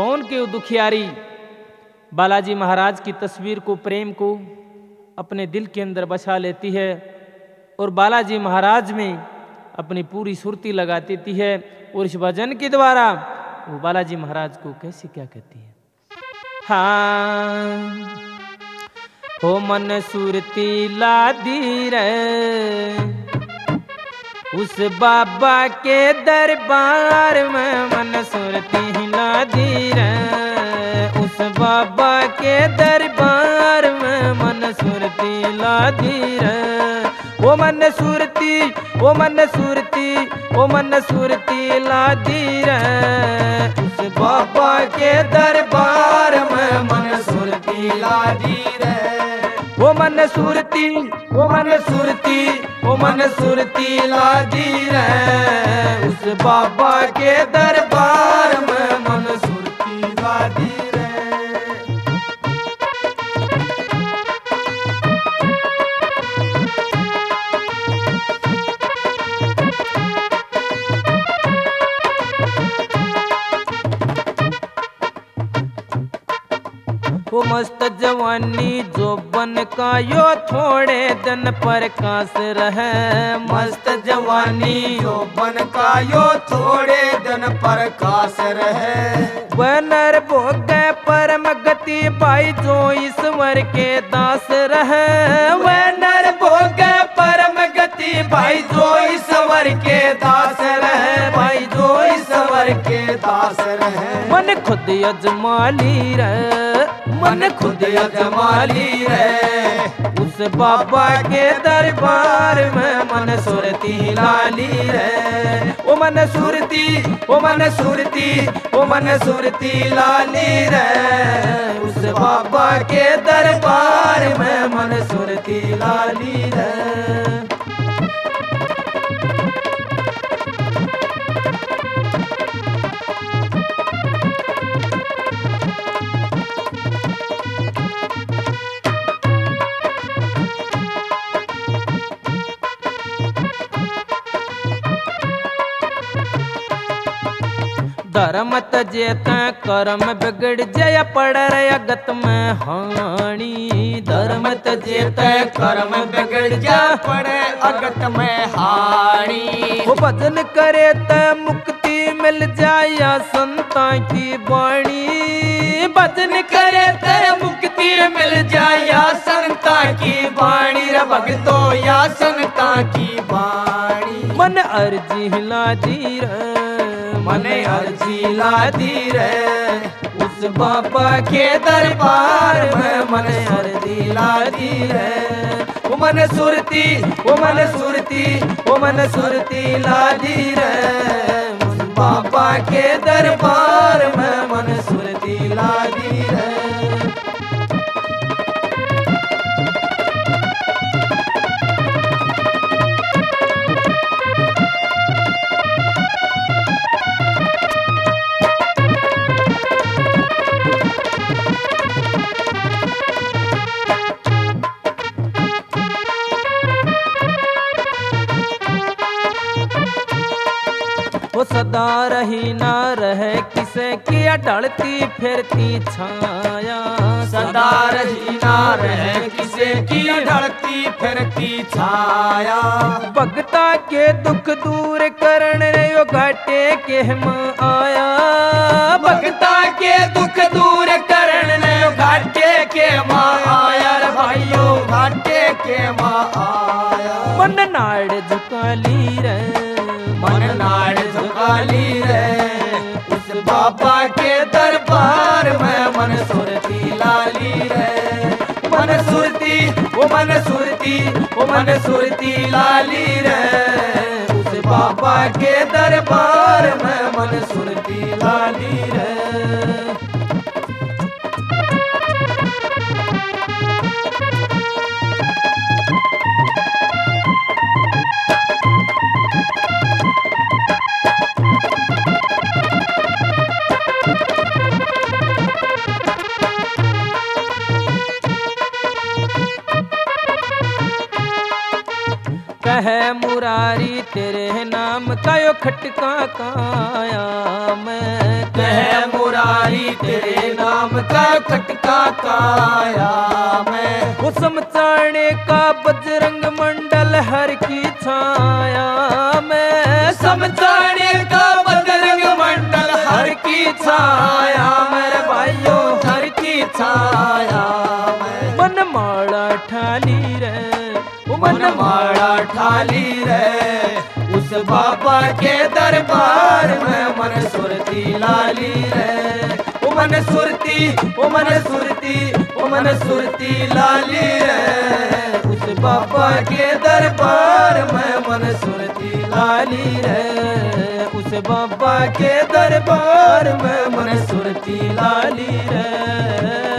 कौन के दुखियारी बालाजी महाराज की तस्वीर को, प्रेम को अपने दिल के अंदर बसा लेती है और बालाजी महाराज में अपनी पूरी सुरती लगा देती है और इस भजन के द्वारा वो बालाजी महाराज को कैसे क्या कहती है। हाँ हो मन सुरती लादी रे उस बाबा के दरबार में, मन सुरती लादी रे उस बाबा के दरबार में, मन सुरती लादी रे ओ मन सुरती, ओ मन सुरती, ओ मन सुरती लादी रे उस बाबा के दरबार में, मन सुरती लादी रे ओ मन सुरती, ओ मन सुरती, ओ मन सुरती लादी रे उस बाबा के दरबार में, मन सुरती लादी रे। वो मस्त जवानी जोबन का यो थोड़े दिन प्रकाश रहे, मस्त जवानी जोबन का यो थोड़े दिन प्रकाश रहे। वह नर भोग परम गति भाई जो ईश्वर के दास रहे, वह नर भोग परम गति भाई जो ईश्वर के दास रहे, भाई जो ईश्वर के दास रहे। मन खुद यजमाली रे, मन खुद यजमाली रे उस बाबा के दरबार में, मन सुरती लाली रे ओ मन सुरती, ओ मन सुरती, ओ मन सुरती लाली रे उस बाबा के दरबार में, मन सुरती लाली रे। धर्म तजेत कर्म बिगड़ जय पड़ अगत में हानि, धर्म तजेत कर्म बिगड़ जा पड़े अगत में हानि। वो भजन करे त मुक्ति मिल जाया संता की वाणी, भजन करे त मुक्ति मिल जाया संता की वाणी रे भगतो या संता की वाणी। मन अर्जी हिला दी रे, मन अर्जी लादी रे उस बाबा के दरबार में, मन अर्जी लादी रे ओ मन सुरती, ओ मन सुरती, ओ मन सुरती लादी रे उस बाबा के दरबार में, मन सुरती लादी रे। वो सदा रही ना रहे किसे किया ढलती फिरती छाया, सदा रही ना रहे किसे की ढलती फिरती छाया। भगता के दुख दूर करण यो घाटे के हम आया, भगता के दुख दूर करण यो घाटे के माँ आया रे भाइयों, घाटे के माँ आया। मन नाड़ झुका ली रे, मन नाड़ झुका ली रे उस बाबा के दरबार में, मन सुरती लाली रे मन सुरती, ओ मन सुरती, ओ मन सुरती लाली रे उस बाबा के दरबार में, मन सुरती लाली रे। कहे मुरारी तेरे नाम का यो खटका काया मैं, कहे मुरारी तेरे नाम का खटका काया मैं। वो समझाने का बजरंग मंडल हर की छाया में, समझाने का बजरंग मंडल हर की छाया मेरे भाइयों, हर की छाया में। मन माड़ा ठाली रे, वो मन माड़ा ठाली रे, उस बाबा के दरबार में मन सुरती लाली रे। ओ मन सुरती, ओ मन सुरती, ओ मन सुरती लाली रे, उस बाबा के दरबार में मन सुरती लाली रे, उस बाबा के दरबार में मन सुरती लाली रे।